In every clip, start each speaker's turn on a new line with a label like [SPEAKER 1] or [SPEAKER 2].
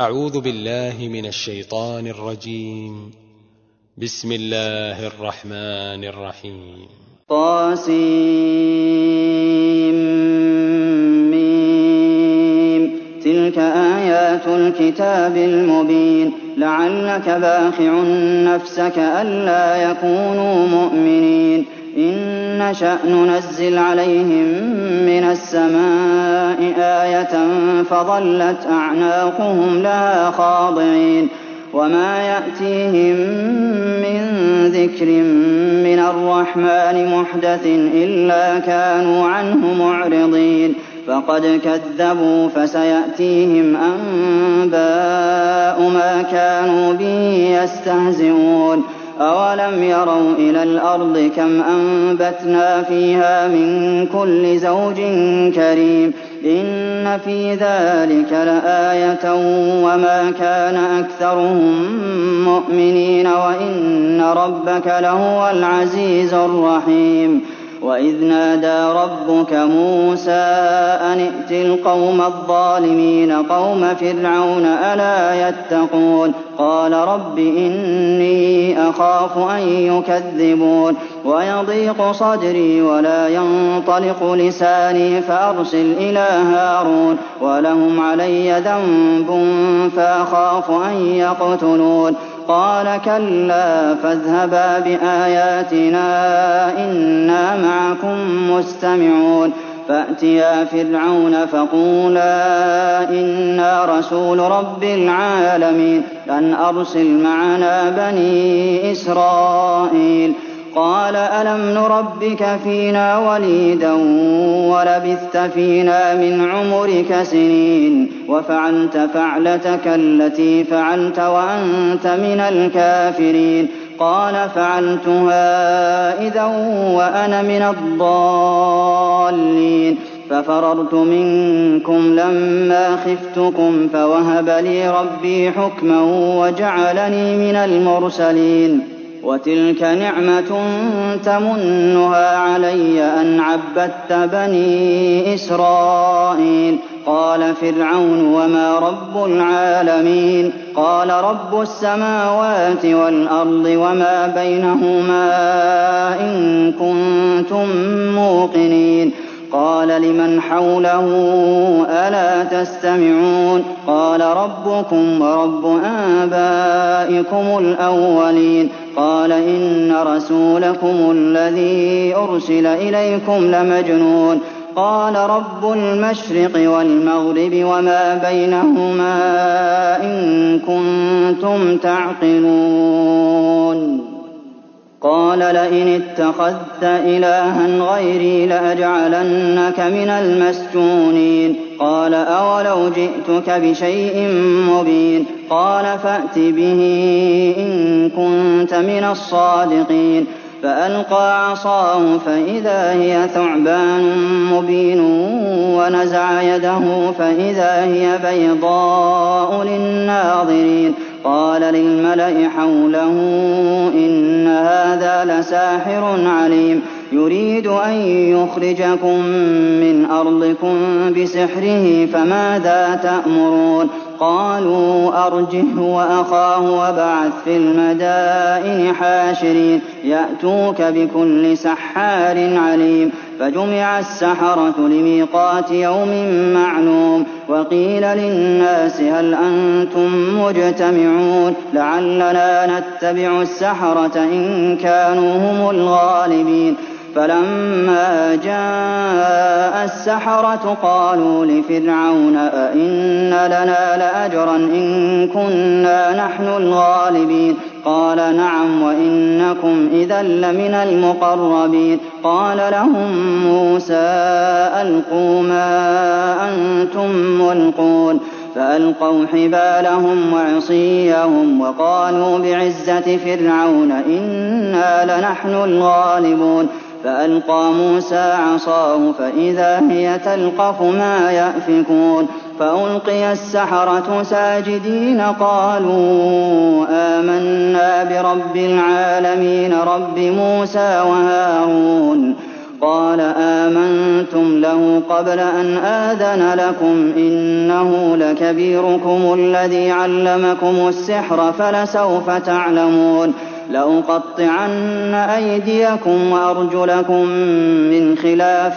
[SPEAKER 1] أعوذ بالله من الشيطان الرجيم. بسم الله الرحمن الرحيم.
[SPEAKER 2] طاسيم تلك آيات الكتاب المبين لعلك باخع نفسك ألا يكونوا مؤمنين إن نشأ ننزل عليهم من السماء آية فظلت أعناقهم لها خاضعين وما يأتيهم من ذكر من الرحمن محدث إلا كانوا عنه معرضين فقد كذبوا فسيأتيهم أنباء ما كانوا به يستهزئون أولم يروا إلى الأرض كم أنبتنا فيها من كل زوج كريم إن في ذلك لآية وما كان أكثرهم مؤمنين وإن ربك لهو العزيز الرحيم وإذ نادى ربك موسى أن ائت القوم الظالمين قوم فرعون ألا يتقون قال رب إني أخاف أن يكذبون ويضيق صدري ولا ينطلق لساني فأرسل إلى هارون ولهم علي ذنب فأخاف أن يقتلون قال كلا فاذهبا بآياتنا إنا معكم مستمعون فأتيا فرعون فقولا إنا رسول رب العالمين أن أرسل معنا بني إسرائيل قال ألم نربك فينا وليدا ولبثت فينا من عمرك سنين وفعلت فعلتك التي فعلت وأنت من الكافرين قال فعلتها إذا وأنا من الضالين ففررت منكم لما خفتكم فوهب لي ربي حكما وجعلني من المرسلين وتلك نعمة تمنها علي أن عبدت بني إسرائيل قال فرعون وما رب العالمين قال رب السماوات والأرض وما بينهما إن كنتم موقنين قال لمن حوله ألا تستمعون قال ربكم ورب آبائكم الأولين قال إن رسولكم الذي أرسل إليكم لمجنون قال رب المشرق والمغرب وما بينهما إن كنتم تعقلون قال لئن اتخذت إلها غيري لأجعلنك من المسجونين قال أولو جئتك بشيء مبين قال فأت به إن كنت من الصادقين فألقى عصاه فإذا هي ثعبان مبين ونزع يده فإذا هي بيضاء للناظرين قال للملأ حوله إن هذا لساحر عليم يريد أن يخرجكم من أرضكم بسحره فماذا تأمرون قالوا أرجه وأخاه وابعث في المدائن حاشرين يأتوك بكل سحار عليم فجمع السحرة لميقات يوم معلوم وقيل للناس هل أنتم مجتمعون لعلنا نتبع السحرة إن كانوا هم الغالبين فلما جاء السحرة قالوا لفرعون أئن لنا لأجرا إن كنا نحن الغالبين قال نعم وإنكم إذا لمن المقربين قال لهم موسى ألقوا ما أنتم ملقون فألقوا حبالهم وعصيهم وقالوا بعزة فرعون إنا لنحن الغالبون فألقى موسى عصاه فإذا هي تلقف ما يأفكون فألقي السحرة ساجدين قالوا آمنا برب العالمين رب موسى وهارون قال آمنتم له قبل أن آذن لكم إنه لكبيركم الذي علمكم السحر فلسوف تعلمون لأقطعن أيديكم وأرجلكم من خلاف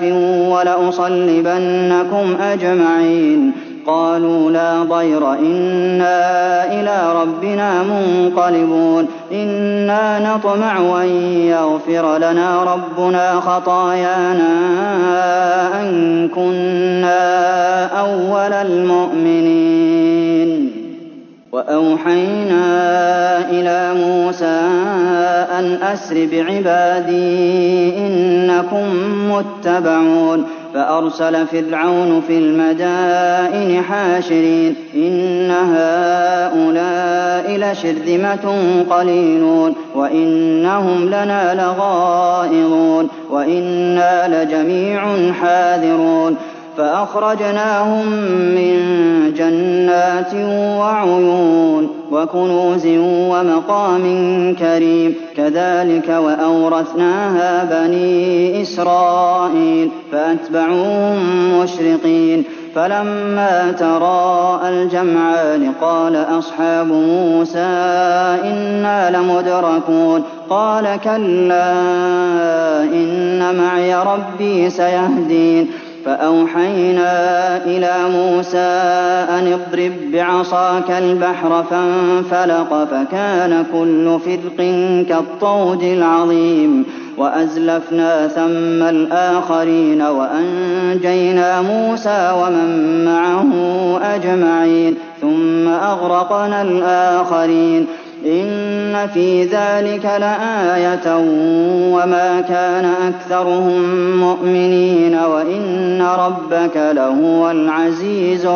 [SPEAKER 2] ولأصلبنكم أجمعين قالوا لا ضير إنا إلى ربنا منقلبون إنا نطمع أن يغفر لنا ربنا خطايانا أن كنا أول المؤمنين وأوحينا إلى موسى أن أسر بعبادي إنكم متبعون فأرسل فرعون في المدائن حاشرين إن هؤلاء لشرذمة قليلون وإنهم لنا لغائظون وإنا لجميع حاذرون فأخرجناهم من جنات وعيون وكنوز ومقام كريم كذلك وأورثناها بني إسرائيل فأتبعوهم مشرقين فلما تراءى الجمعان قال أصحاب موسى إنا لمدركون قال كلا إن معي ربي سيهدين فأوحينا إلى موسى أن اضرب بعصاك البحر فانفلق فكان كل فرق كالطود العظيم وأزلفنا ثم الآخرين وأنجينا موسى ومن معه أجمعين ثم أغرقنا الآخرين إن في ذلك لآية وما كان أكثرهم مؤمنين وإن ربك لهو العزيز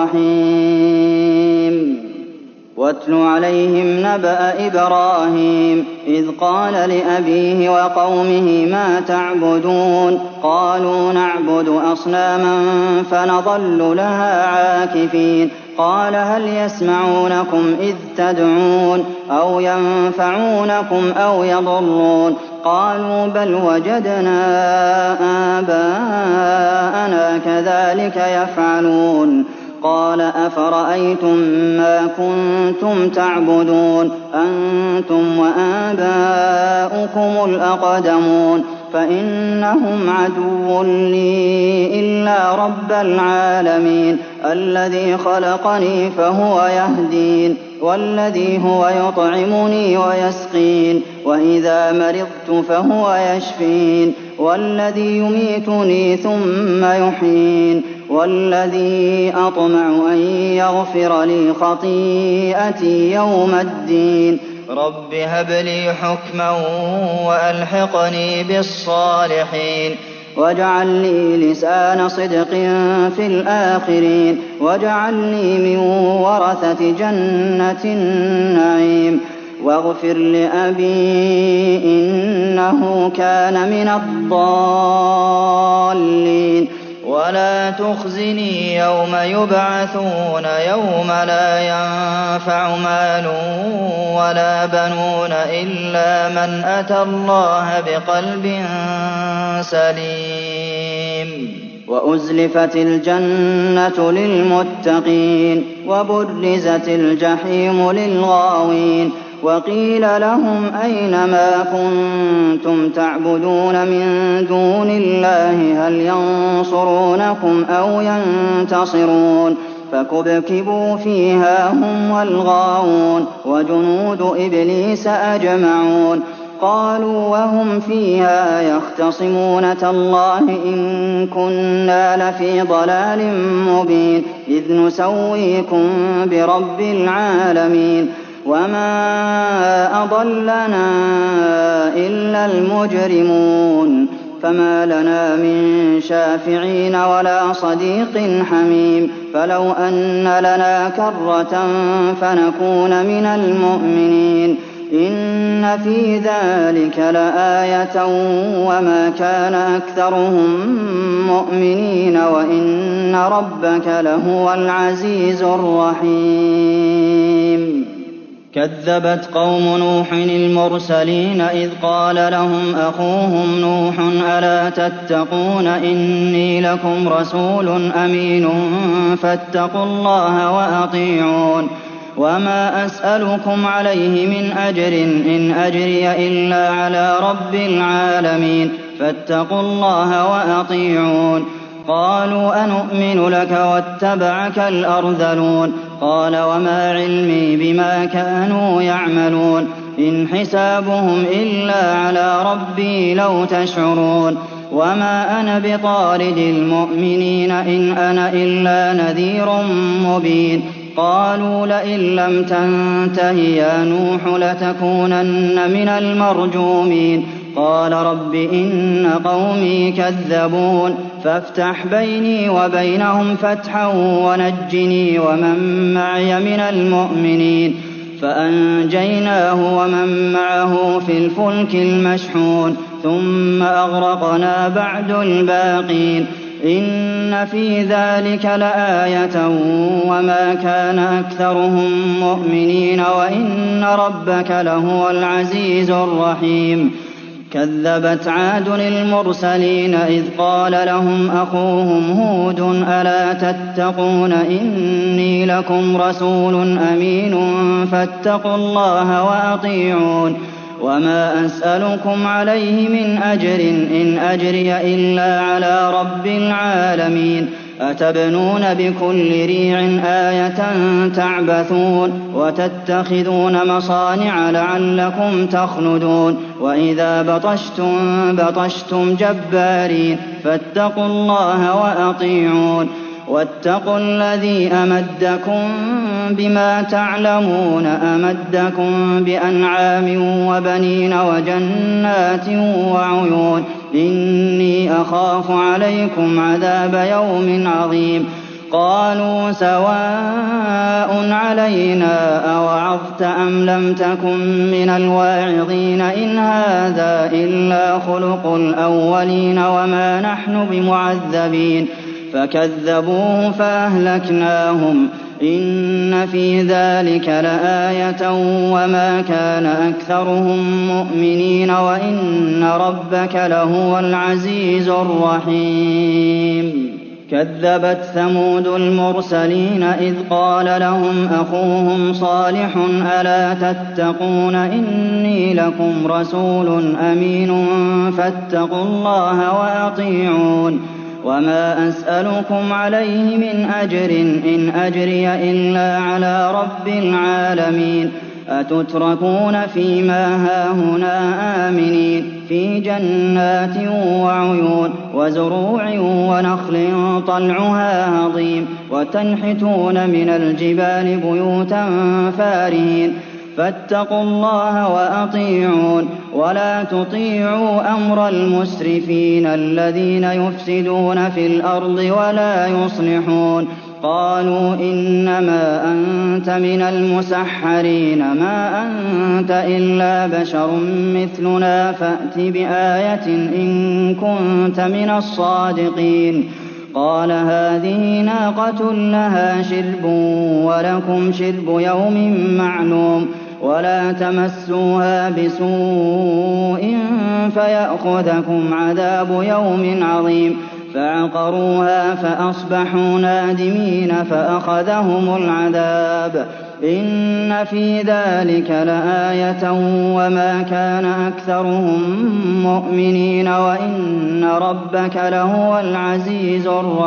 [SPEAKER 2] الرحيم واتل عليهم نبأ إبراهيم إذ قال لأبيه وقومه ما تعبدون قالوا نعبد أصناما فنظل لها عاكفين قال هل يسمعونكم إذ تدعون أو ينفعونكم أو يضرون قالوا بل وجدنا آباءنا كذلك يفعلون قال أفرأيتم ما كنتم تعبدون أنتم وآباؤكم الأقدمون فإنهم عدو لي إلا رب العالمين الذي خلقني فهو يهدين والذي هو يطعمني ويسقين وإذا مرضت فهو يشفين والذي يميتني ثم يحيين والذي أطمع أن يغفر لي خطيئتي يوم الدين رب هب لي حكما وألحقني بالصالحين واجعل لي لسان صدق في الآخرين واجعلني من ورثة جنة النعيم واغفر لأبي إنه كان من الضالين ولا تخزني يوم يبعثون يوم لا ينفع مال ولا بنون إلا من أتى الله بقلب سليم وأزلفت الجنة للمتقين وبرزت الجحيم للغاوين وقيل لهم أين ما كنتم تعبدون من دون الله هل ينصرونكم أو ينتصرون فكبكبوا فيها هم والغاوون وجنود إبليس أجمعون قالوا وهم فيها يختصمون تالله إن كنا لفي ضلال مبين إذ نسويكم برب العالمين وما أضلنا إلا المجرمون فما لنا من شافعين ولا صديق حميم فلو أن لنا كرة فنكون من المؤمنين إن في ذلك لآية وما كان أكثرهم مؤمنين وإن ربك لهو العزيز الرحيم كذبت قوم نوح المرسلين إذ قال لهم أخوهم نوح ألا تتقون إني لكم رسول أمين فاتقوا الله وأطيعون وما أسألكم عليه من أجر إن أجري إلا على رب العالمين فاتقوا الله وأطيعون قالوا أنؤمن لك واتبعك الأرذلون قال وما علمي بما كانوا يعملون إن حسابهم إلا على ربي لو تشعرون وما أنا بطارد المؤمنين إن أنا إلا نذير مبين قالوا لئن لم تنته يا نوح لتكونن من المرجومين قال رب إن قومي كذبون فافتح بيني وبينهم فتحا ونجني ومن معي من المؤمنين فأنجيناه ومن معه في الفلك المشحون ثم أغرقنا بعد الباقين إن في ذلك لآية وما كان أكثرهم مؤمنين وإن ربك لهو العزيز الرحيم كذبت عاد المرسلين إذ قال لهم أخوهم هود ألا تتقون إني لكم رسول أمين فاتقوا الله وأطيعون وما أسألكم عليه من أجر إن أجري إلا على رب العالمين أتبنون بكل ريع آية تعبثون وتتخذون مصانع لعلكم تخلدون وإذا بطشتم بطشتم جبارين فاتقوا الله وأطيعون واتقوا الذي أمدكم بما تعلمون أمدكم بأنعام وبنين وجنات وعيون إني أخاف عليكم عذاب يوم عظيم قالوا سواء علينا أوعظت أم لم تكن من الواعظين إن هذا إلا خلق الأولين وما نحن بمعذبين فكذبوه فأهلكناهم إن في ذلك لآية وما كان أكثرهم مؤمنين وإن ربك لهو العزيز الرحيم كذبت ثمود المرسلين إذ قال لهم أخوهم صالح ألا تتقون إني لكم رسول أمين فاتقوا الله وأطيعون وما أسألكم عليه من أجر إن أجري إلا على رب العالمين أتتركون فيما هاهنا آمنين في جنات وعيون وزروع ونخل طلعها هضيم وتنحتون من الجبال بيوتا فارهين فاتقوا الله وأطيعون ولا تطيعوا أمر المسرفين الذين يفسدون في الأرض ولا يصلحون قالوا إنما أنت من المسحرين ما أنت إلا بشر مثلنا فأت بآية إن كنت من الصادقين قال هذه ناقة لها شرب ولكم شرب يوم معلوم ولا تمسوها بسوء فيأخذكم عذاب يوم عظيم فعقروها فأصبحوا نادمين فأخذهم العذاب إن في ذلك لآية وما كان أكثرهم مؤمنين وإن ربك لهو العزيز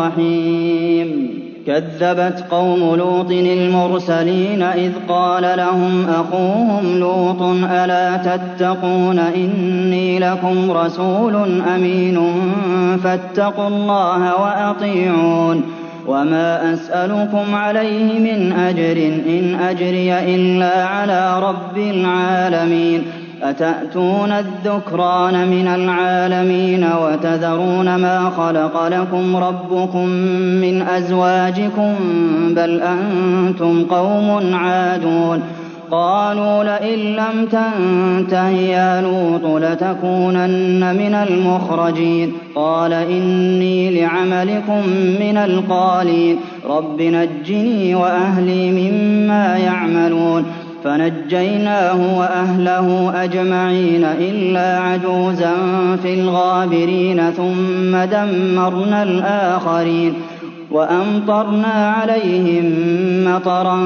[SPEAKER 2] الرحيم كذبت قوم لوط المرسلين إذ قال لهم أخوهم لوط ألا تتقون إني لكم رسول أمين فاتقوا الله وأطيعون وما أسألكم عليه من أجر إن أجري إلا على رب العالمين أتأتون الذكران من العالمين وتذرون ما خلق لكم ربكم من أزواجكم بل أنتم قوم عادون قالوا لئن لم تنته يا لوط لتكونن من المخرجين قال إني لعملكم من القالين رب نجني وأهلي مما يعملون فنجيناه وأهله أجمعين إلا عجوزا في الغابرين ثم دمرنا الآخرين وأمطرنا عليهم مطرا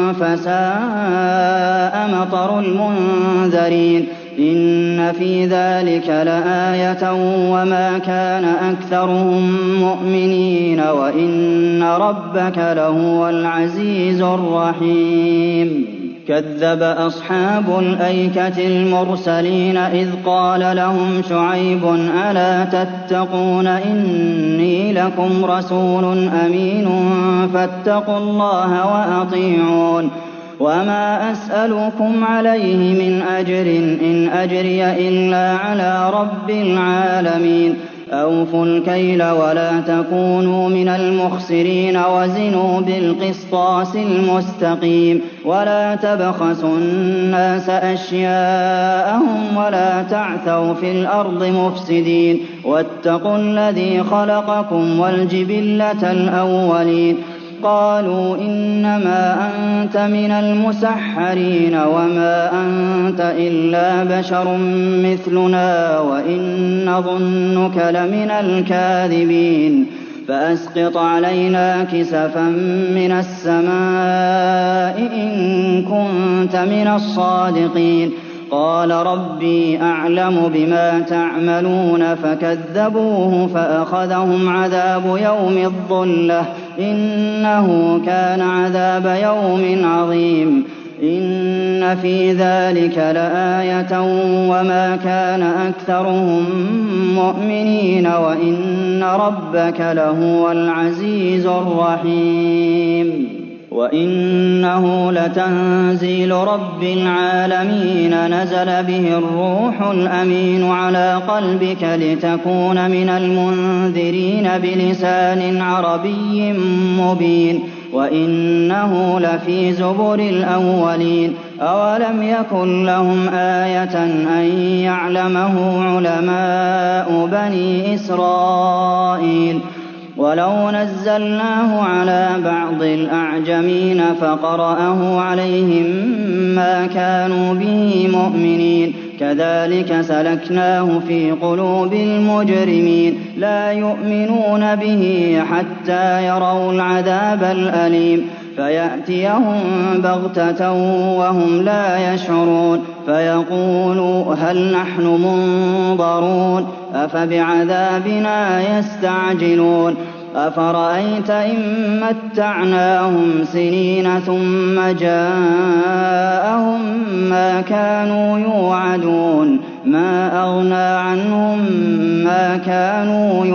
[SPEAKER 2] فساء مطر المنذرين إن في ذلك لآية وما كان أكثرهم مؤمنين وإن ربك لهو العزيز الرحيم كذب أصحاب الأيكة المرسلين إذ قال لهم شعيب ألا تتقون إني لكم رسول أمين فاتقوا الله وأطيعون وما أسألكم عليه من أجر إن أجري إلا على رب العالمين أوفوا الكيل ولا تكونوا من المخسرين وزنوا بالقسطاس المستقيم ولا تبخسوا الناس أشياءهم ولا تعثوا في الأرض مفسدين واتقوا الذي خلقكم والجبلة الأولين قالوا إنما أنت من المسحرين وما أنت إلا بشر مثلنا وإن نظنك لمن الكاذبين فأسقط علينا كسفا من السماء إن كنت من الصادقين قال ربي أعلم بما تعملون فكذبوه فأخذهم عذاب يوم الظلة إنه كان عذاب يوم عظيم إن في ذلك لآية وما كان أكثرهم مؤمنين وإن ربك لهو العزيز الرحيم وإنه لتنزيل رب العالمين نزل به الروح الأمين على قلبك لتكون من المنذرين بلسان عربي مبين وإنه لفي زبر الأولين أولم يكن لهم آية أن يعلمه علماء بني إسرائيل ولو نزلناه على بعض الأعجمين فقرأه عليهم ما كانوا به مؤمنين كذلك سلكناه في قلوب المجرمين لا يؤمنون به حتى يروا العذاب الأليم فيأتيهم بغتة وهم لا يشعرون فيقولوا هل نحن منظرون أفبعذابنا يستعجلون أفرأيت إن متعناهم سنين ثم جاءهم ما كانوا يوعدون ما أغنى عنهم ما كانوا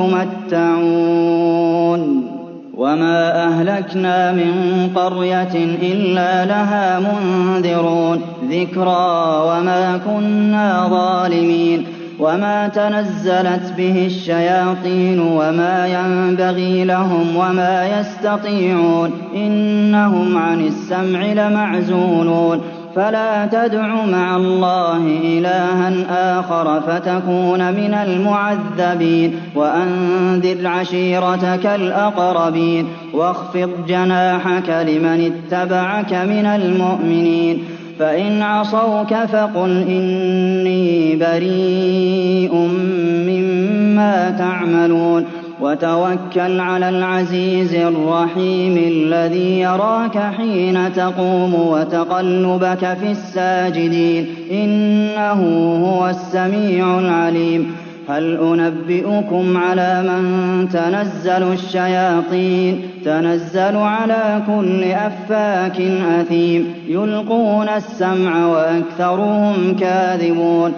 [SPEAKER 2] يمتعون وما أهلكنا من قرية إلا لها منذرون ذكرى وما كنا ظالمين وما تنزلت به الشياطين وما ينبغي لهم وما يستطيعون إنهم عن السمع لمعزولون فلا تدع مع الله إلها آخر فتكون من المعذبين وأنذر عشيرتك الأقربين واخفض جناحك لمن اتبعك من المؤمنين فإن عصوك فقل إني بريء مما تعملون وتوكل على العزيز الرحيم الذي يراك حين تقوم وتقلبك في الساجدين إنه هو السميع العليم هل أنبئكم على من تنزل الشياطين تنزل على كل أفاك أثيم يلقون السمع وأكثرهم كاذبون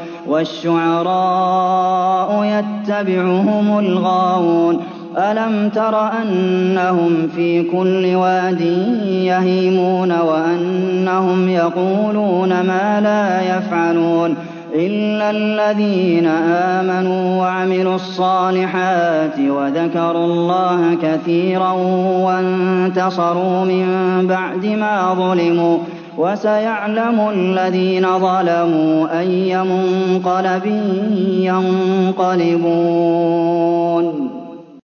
[SPEAKER 2] والشعراء يتبعهم الغاوون ألم تر أنهم في كل واد يهيمون وأنهم يقولون ما لا يفعلون إلا الذين آمنوا وعملوا الصالحات وذكروا الله كثيرا وانتصروا من بعد ما ظلموا وسيعلم الذين ظلموا أي منقلب ينقلبون